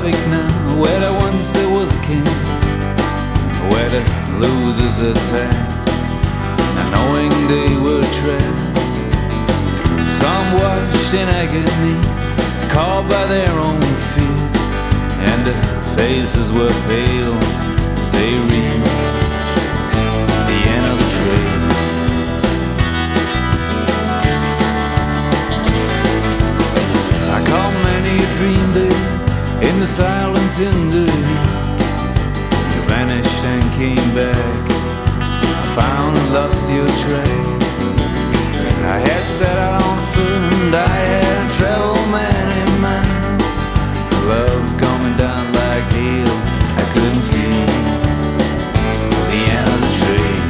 traffic now, where there once there was a king, where the losers attacked, not knowing they were trapped. Some watched in agony, caught by their own fear, and their faces were pale as they reached the end of the trail. I caught many a dream there in the silence in the night. You vanished and came back, I found and lost your track. I had set out on foot and I had a travel man in mind. Love coming down like hail, I couldn't see the end of the trail.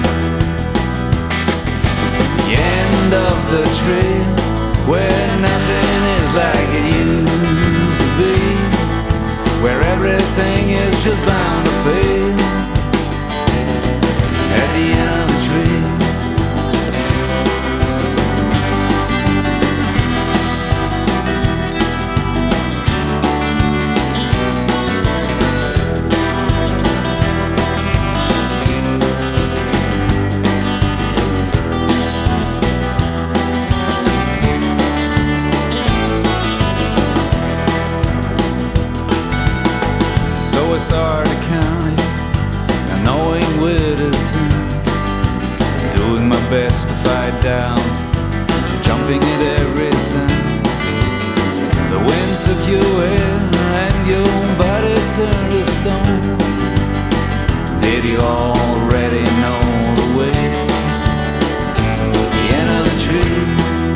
The end of the trail, where nothing is like it used to be, where everything is just bound to fail. At the end of the trail, I started counting, not knowing where to turn, doing my best to fight down, jumping at every sound. The wind took your hair and your body turned to stone. Did you already know the way to the end of the tree?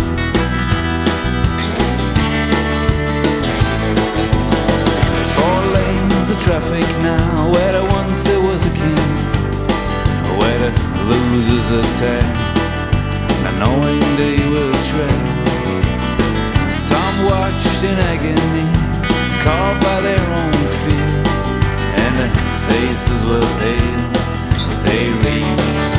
The traffic now, where there once there was a king, where the losers attack, not knowing they were trapped. Some watched in agony, caught by their own fear, and their faces were pale as they reached